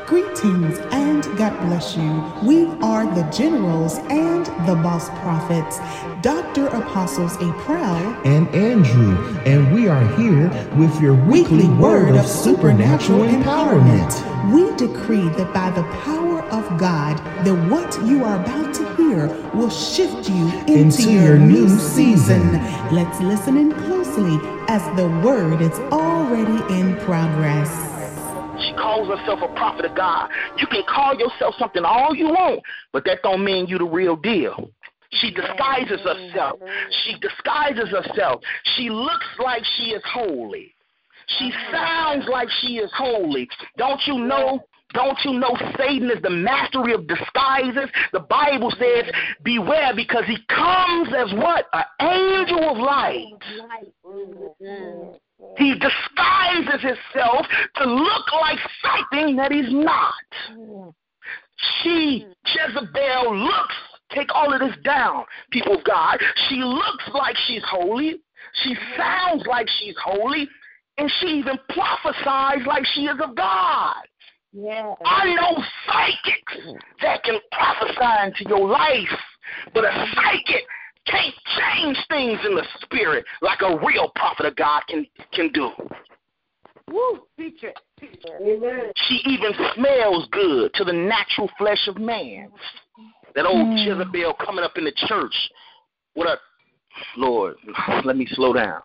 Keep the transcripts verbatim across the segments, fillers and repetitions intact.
Greetings and God bless you. We are the Generals and the Boss Prophets, Doctor Apostles April and Andrew, and we are here with your weekly word of supernatural empowerment. We decree that by the power of God, that what you are about to hear will shift you into, into your, your new new season. season. Let's listen in closely as the word is already in progress. She calls herself a prophet of God. You can call yourself something all you want, but that don't mean you the real deal. She disguises herself. She disguises herself. She looks like she is holy. She sounds like she is holy. Don't you know? Don't you know Satan is the mastery of disguises? The Bible says, beware, because he comes as what? An angel of light. He disguises himself to look like something that he's not. She, Jezebel, looks, take all of this down, people of God. She looks like she's holy. She sounds like she's holy. And she even prophesies like she is of God. Yeah. I know psychics that can prophesy into your life, but a psychic can't change things in the spirit like a real prophet of God can, can do. Woo, teach it. Teach it. Amen. She even smells good to the natural flesh of man. That old mm. Jezebel coming up in the church. What a, Lord, let me slow down.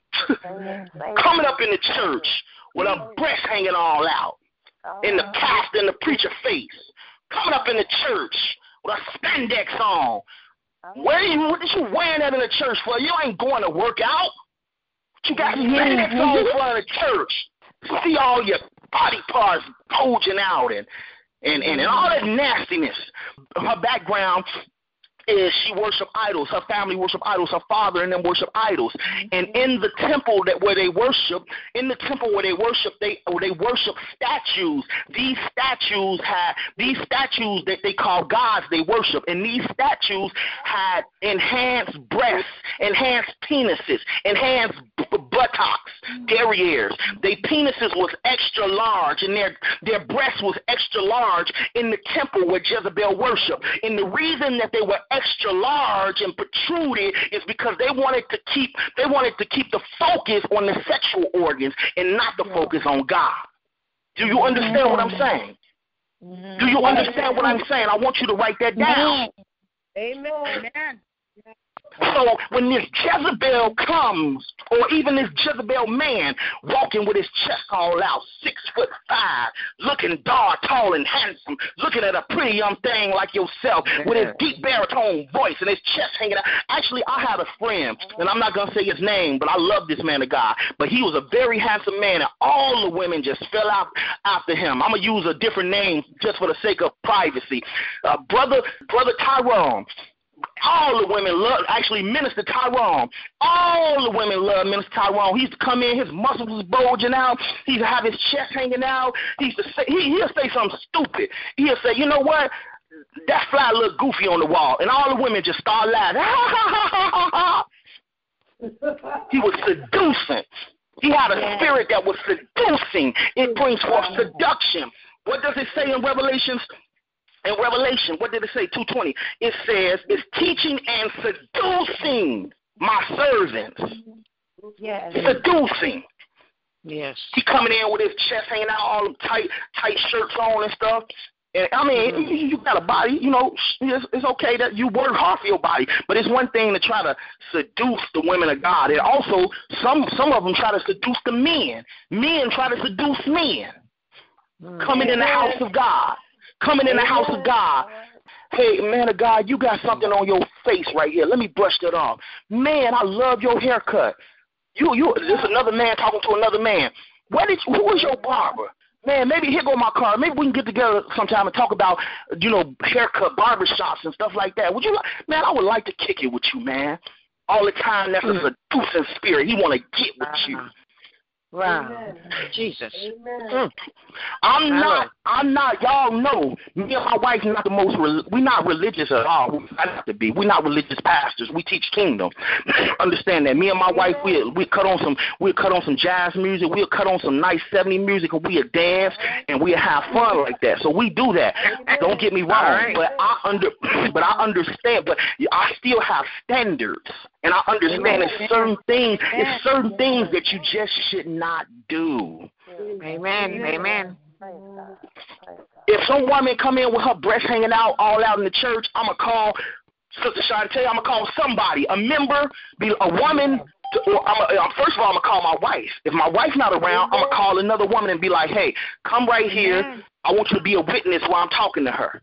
Coming up in the church with her breast hanging all out, in the pastor and the preacher face. Coming up in the church with a spandex on. Where you, what are you wearing that in the church for? You ain't going to work out. You got spandex on in front of the church. See all your body parts bulging out and, and, and, and all that nastiness. Her background is she worship idols. Her family worship idols. Her father and them worship idols. And in the temple that where they worship, in the temple where they worship, they where they worship statues. These statues had these statues that they call gods. They worship, and these statues had enhanced breasts, enhanced penises, enhanced b- buttocks, derrieres. Their penises was extra large, and their their breasts was extra large in the temple where Jezebel worshiped. And the reason that they were extra large and protruded is because they wanted to keep they wanted to keep the focus on the sexual organs and not the focus on God. Do you understand what I'm saying? Do you understand what I'm saying? I want you to write that down. Amen. So when this Jezebel comes, or even this Jezebel man walking with his chest all out, six foot five, looking dark, tall, and handsome, looking at a pretty young thing like yourself with his deep baritone voice and his chest hanging out. Actually, I had a friend, and I'm not going to say his name, but I love this man of God. But he was a very handsome man, and all the women just fell out after him. I'm going to use a different name just for the sake of privacy. Uh, brother, brother Tyrone. All the women love, actually, Minister Tyrone. All the women love Minister Tyrone. He used to come in, his muscles was bulging out. He used to have his chest hanging out. He used to say, he, he'll say something stupid. He'll say, you know what? That fly look goofy on the wall. And all the women just start laughing. He was seducing. He had a spirit that was seducing. It brings forth seduction. What does it say in Revelations? In Revelation, what did it say? two twenty. It says, it's teaching and seducing my servants. Yes. Seducing. Yes. He coming in with his chest hanging out, all them tight, tight shirts on and stuff. And I mean, mm-hmm. you, you got a body, you know, it's, it's okay that you work hard for your body, but it's one thing to try to seduce the women of God. And also, some some of them try to seduce the men. Men try to seduce men. Mm-hmm. Coming in the house of God. Coming in the house of God. Hey, man of God, you got something on your face right here. Let me brush that off. Man, I love your haircut. You, you. This is another man talking to another man. Where did you, who was your barber? Man, maybe here go my car. Maybe we can get together sometime and talk about, you know, haircut, barbershops and stuff like that. Would you, man? I would like to kick it with you, man. All the time, that's a seducing spirit. He want to get with you. Wow. Amen. Jesus. Mm. I'm not, I'm not, y'all know, me and my wife not the most, we're not religious at all. We have to be. We're not religious pastors. We teach kingdom. Understand that. Me and my wife, we we cut on some, we'll cut on some jazz music. We'll cut on some nice seventies music, and we'll dance, and we'll have fun like that. So we do that. Don't get me wrong, right. but I under, but I understand, but I still have standards. And I understand it's certain things, it's certain things that you just should not do. Amen. Amen. If some woman come in with her breasts hanging out all out in the church, I'm going to call Sister Shantae, I'm going to call somebody, a member, be a woman. To, or I'm a, first of all, I'm going to call my wife. If my wife's not around, I'm going to call another woman and be like, hey, come right here. I want you to be a witness while I'm talking to her.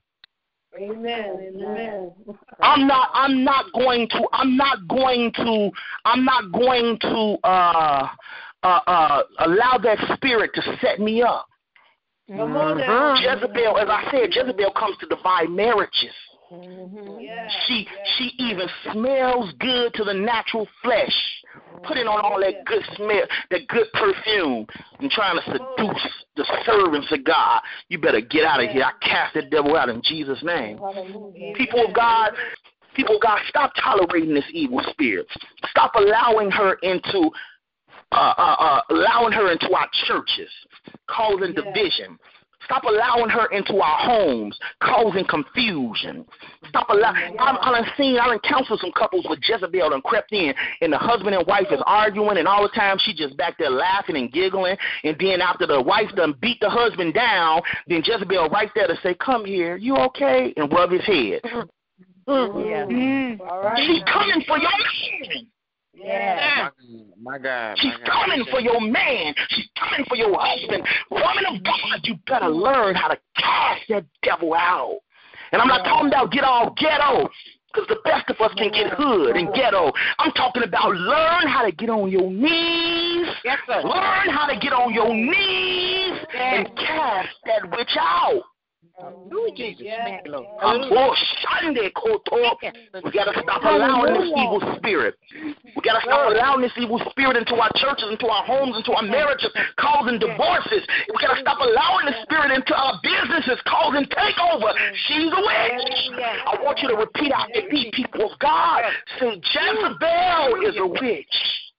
Amen. Amen. I'm not. I'm not going to. I'm not going to. I'm not going to uh, uh, uh, allow that spirit to set me up. Come on now. Jezebel, as I said, Jezebel comes to divide marriages. Mm-hmm. Yeah. She she even smells good to the natural flesh, putting on all that good smell, that good perfume, and trying to seduce the servants of God. You better get out of here. I cast that devil out in Jesus' name. People of God, people of God, stop tolerating this evil spirit. Stop allowing her into uh, uh, uh, allowing her into our churches, causing division. Stop allowing her into our homes, causing confusion. Stop allowing. I'm, I'm seen. I done counseled some couples with Jezebel done crept in, and the husband and wife is arguing, and all the time she just back there laughing and giggling. And then after the wife done beat the husband down, then Jezebel right there to say, "Come here, you okay?" and rub his head. Mm. Yeah. Mm. All right. She's coming for your man. Yeah. My, my God. She's my God. coming for your man. She's coming for your husband. Woman of God, you better learn how to cast that devil out. And I'm not talking about get all ghetto, because the best of us can get hood and ghetto. I'm talking about learn how to get on your knees. Yes, sir. Learn how to get on your knees and cast that witch out. Ooh, Jesus, man, Lord. Oh, Sunday, Koto. We got to stop allowing this evil spirit. We got to stop allowing this evil spirit into our churches, into our homes, into our marriages, causing divorces. We got to stop allowing the spirit into our businesses, causing takeover. She's a witch. I want you to repeat after me, people of God. Say, Jezebel is a witch.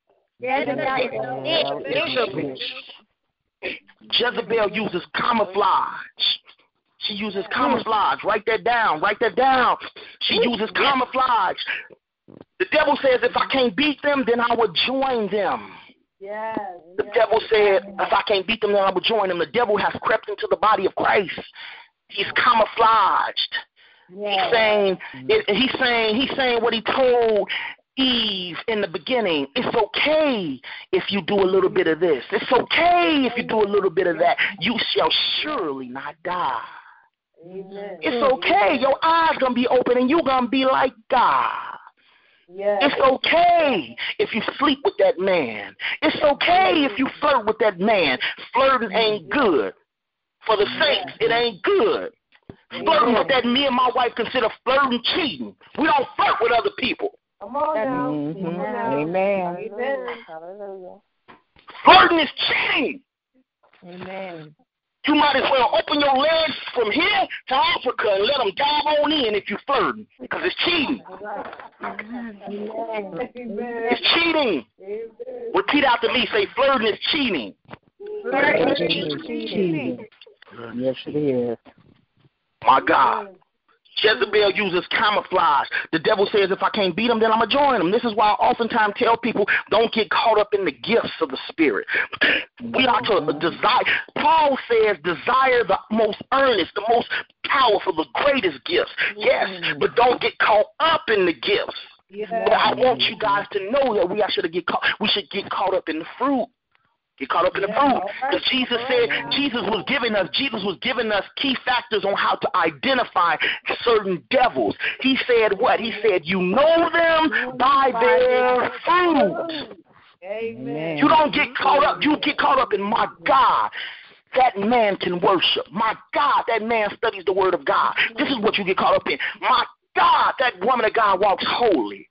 Jezebel is a witch. Jezebel uses camouflage. She uses camouflage. Write that down. Write that down. She uses camouflage. The devil says, if I can't beat them, then I will join them. Yes. The devil said, if I can't beat them, then I will join them. The devil has crept into the body of Christ. He's camouflaged. Yes. He's saying, he's saying, he's saying what he told Eve in the beginning. It's okay if you do a little bit of this. It's okay if you do a little bit of that. You shall surely not die. Amen. It's okay. Your eyes going to be open and you're going to be like God. Yes. It's okay if you sleep with that man. It's okay if you flirt with that man. Flirting ain't good. For the saints, it ain't good. Flirting with that, me and my wife consider flirting cheating. We don't flirt with other people. Come on now. Mm-hmm. Amen. Amen. Flirting is cheating. Amen. You might as well open your legs from here to Africa and let them dive on in if you're flirting, because it's cheating. Amen. It's cheating. Amen. Repeat after me. Say, flirting is cheating. Flirting is cheating. Yes, it is. My God. Jezebel uses camouflage. The devil says, if I can't beat them, then I'm going to join them. This is why I oftentimes tell people, don't get caught up in the gifts of the Spirit. We are to desire. Paul says, desire the most earnest, the most powerful, the greatest gifts. Yes, but don't get caught up in the gifts. Yeah. But I want you guys to know that we should get caught. We should get caught up in the fruit. Get caught up in the fruit. Because Jesus said, Jesus was giving us, Jesus was giving us key factors on how to identify certain devils. He said what? He said, you know them by their fruit. Amen. You don't get caught up. You get caught up in, my God, that man can worship. My God, that man studies the word of God. This is what you get caught up in. My God, that woman of God walks holy.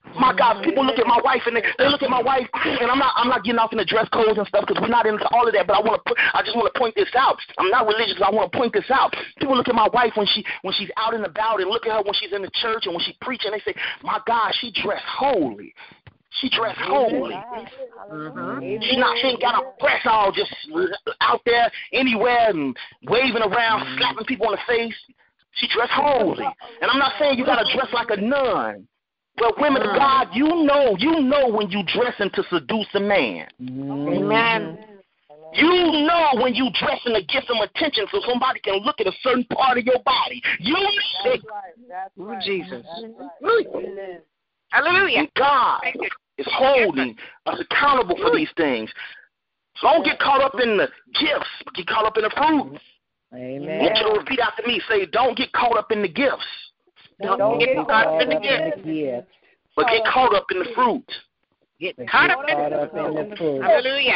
My God, people look at my wife and they, they look at my wife, and I'm not I'm not getting off in the dress codes and stuff because we're not into all of that. But I want to I just want to point this out. I'm not religious. I want to point this out. People look at my wife when she when she's out and about, and look at her when she's in the church and when she's preaching. They say, "My God, she dressed holy. She dressed holy. Mm-hmm. She not she ain't got a dress all just out there anywhere and waving around, mm-hmm. slapping people in the face. She dressed holy. And I'm not saying you got to dress like a nun. But women of God, you know, you know when you dressing to seduce a man. Amen. You know when you dressing to get some attention so somebody can look at a certain part of your body. You know it. That's right. Jesus. Right. Hallelujah. God is holding us accountable for these things. So don't get caught up in the gifts, but get caught up in the fruit. Amen. I want you to repeat after me. Say, don't get caught up in the gifts. Don't, don't get caught up in the gifts. But get caught up in the fruit. Get caught up in the fruit. Hallelujah.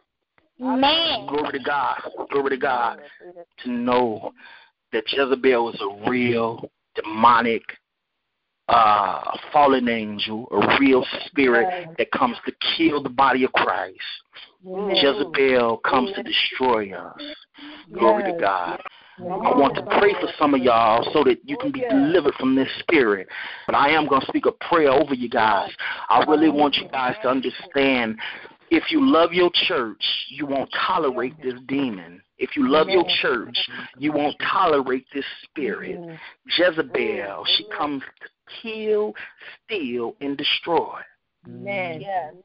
Man. Glory to God. Glory to God. To know that Jezebel is a real demonic uh, fallen angel, a real spirit that comes to kill the body of Christ. Mm. Jezebel comes to destroy us. Glory to God. I want to pray for some of y'all so that you can be delivered from this spirit. But I am going to speak a prayer over you guys. I really want you guys to understand, if you love your church, you won't tolerate this demon. If you love your church, you won't tolerate this spirit. Jezebel, she comes to kill, steal, and destroy. Amen. Yes.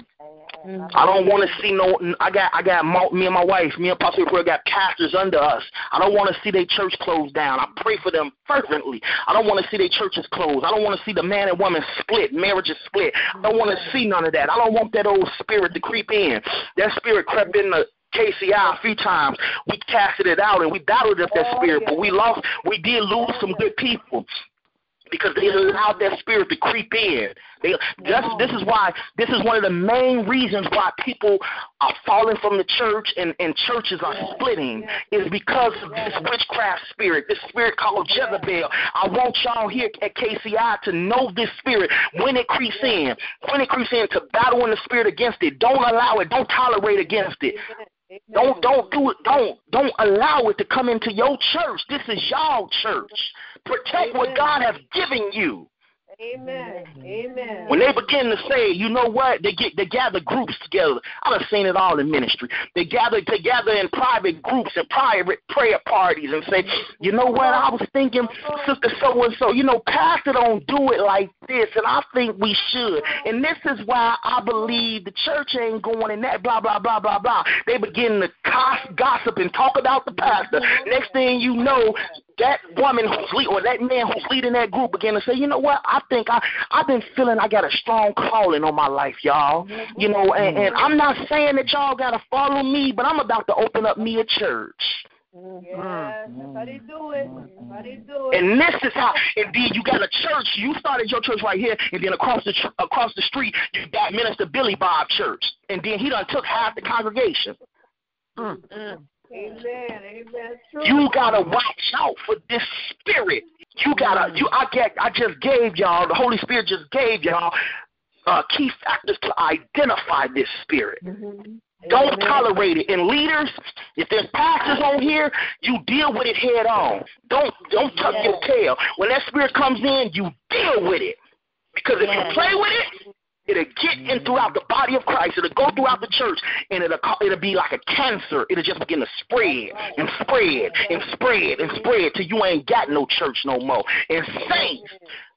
I don't want to see no. I got, I got my, me and my wife, me and Pastor Prayer got pastors under us. I don't want to see their church closed down. I pray for them fervently. I don't want to see their churches closed. I don't want to see the man and woman split, marriages split. I don't want to see none of that. I don't want that old spirit to creep in. That spirit crept in the K C I a few times. We casted it out and we battled with that spirit, but we lost. We did lose some good people, because they allowed that spirit to creep in. They, that's, this is why, this is one of the main reasons why people are falling from the church and, and churches are splitting, is because of this witchcraft spirit, this spirit called Jezebel. I want y'all here at K C I to know this spirit when it creeps in, when it creeps in, to battle in the spirit against it. Don't allow it. Don't tolerate against it. Don't don't do it. Don't don't allow it to come into your church. This is y'all church. Protect Amen. What God has given you. Amen. Amen. When they begin to say, you know what, they get they gather groups together. I've seen it all in ministry. They gather together in private groups and private prayer parties and say, you know what, I was thinking, Sister so and so, you know, Pastor don't do it like this, and I think we should. And this is why I believe the church ain't going in that, blah, blah, blah, blah, blah. They begin to gossip and talk about the pastor. Next thing you know, that woman who's lead, or that man who's leading that group began to say, you know what, I think I, I've been feeling I got a strong calling on my life, y'all. You know, and, and I'm not saying that y'all got to follow me, but I'm about to open up me a church. Yes, that's how they do it. That's how they do it. And this is how, and then you got a church, you started your church right here, and then across the across the street, you got Minister Billy Bob Church, and then he done took half the congregation. Mm. Mm. Amen. Amen. True. You gotta watch out for this spirit. You gotta. You. I get. I just gave y'all. The Holy Spirit just gave y'all uh, key factors to identify this spirit. Mm-hmm. Don't Amen. Tolerate it. And leaders, if there's pastors on here, you deal with it head on. Don't don't tuck yes. your tail. When that spirit comes in, you deal with it. Because if yes. you play with it, it'll get in throughout the body of Christ. It'll go throughout the church, and it'll it'll be like a cancer. It'll just begin to spread and spread and spread and spread till you ain't got no church no more. And saints,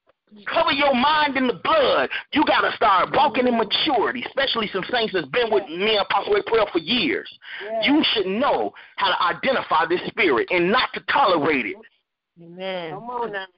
cover your mind in the blood. You got to start walking in maturity, especially some saints that's been with me and Apostle Ray Prayer for years. You should know how to identify this spirit and not to tolerate it. Amen. Come on now.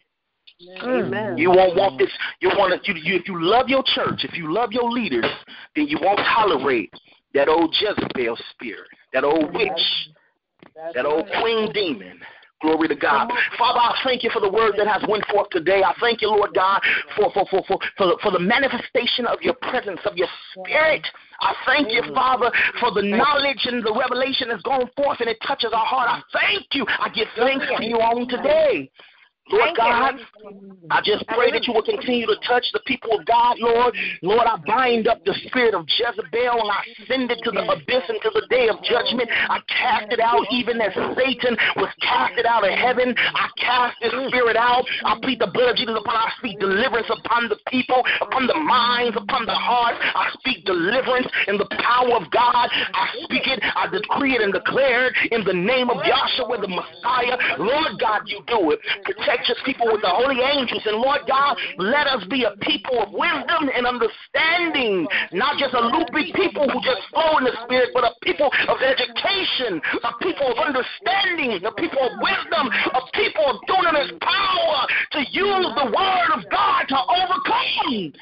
Amen. You won't want this. You want to. You, you, if you love your church, if you love your leaders, then you won't tolerate that old Jezebel spirit, that old witch, that old queen demon. Glory to God. Father, I thank you for the word that has went forth today. I thank you, Lord God, for for for for for, for the manifestation of your presence, of your spirit. I thank you, Father, for the knowledge and the revelation that's going forth and it touches our heart. I thank you. I give thanks to you on today. Lord God, I just pray that you will continue to touch the people of God, Lord. Lord, I bind up the spirit of Jezebel and I send it to the abyss until the day of judgment. I cast it out even as Satan was casted out of heaven. I cast this spirit out. I plead the blood of Jesus upon I speak deliverance upon the people, upon the minds, upon the hearts. I speak deliverance in the power of God. I speak it, I decree it and declare it in the name of Yahshua the Messiah. Lord God, you do it. Protect your people with the holy angels. And Lord God, let us be a people of wisdom and understanding, not just a loopy people who just flow in the spirit, but a people of education, a people of understanding, a people of wisdom, a people of dunamis power to use the word of God to overcome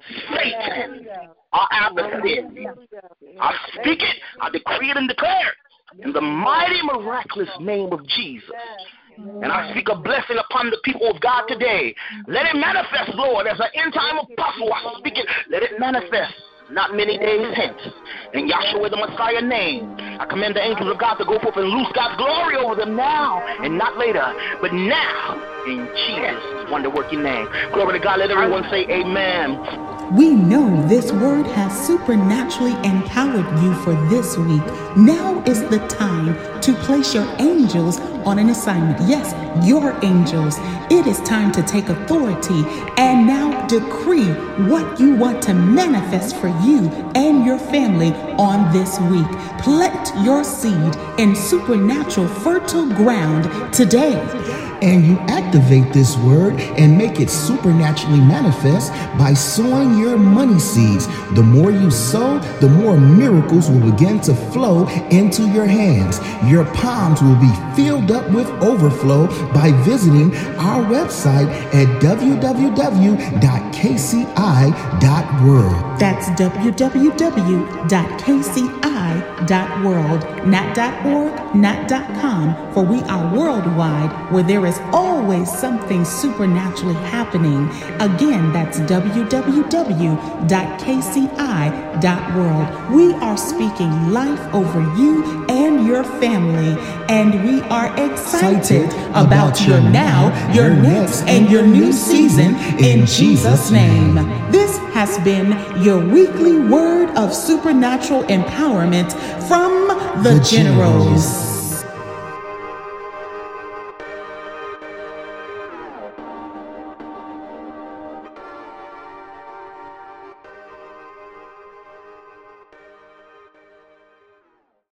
Satan, our adversary. I speak it, I decree it and declare it in the mighty, miraculous name of Jesus. And I speak a blessing upon the people of God today. Let it manifest, Lord, as an end-time apostle. I speak it. Let it manifest not many days hence. In Yahshua the Messiah name, I command the angels of God to go forth and loose God's glory over them now and not later, but now in Jesus' wonder-working name. Glory to God. Let everyone say amen. We know this word has supernaturally empowered you for this week. Now is the time to place your angels on an assignment. Yes, your angels. It is time to take authority and now decree what you want to manifest for you and your family on this week. Plant your seed in supernatural fertile ground today. And you activate this word and make it supernaturally manifest by sowing your money seeds. The more you sow, the more miracles will begin to flow into your hands. Your palms will be filled up with overflow by visiting our website at w w w dot k c i dot world. That's w w w dot k c i dot world, not .org, not .com, for we are worldwide, where there is always something supernaturally happening. Again, that's w w w dot k c i dot world. We are speaking life over you and your family, and we are excited about your now, your next, and your new season in Jesus' name. This has been your weekly word of supernatural empowerment from the Generals.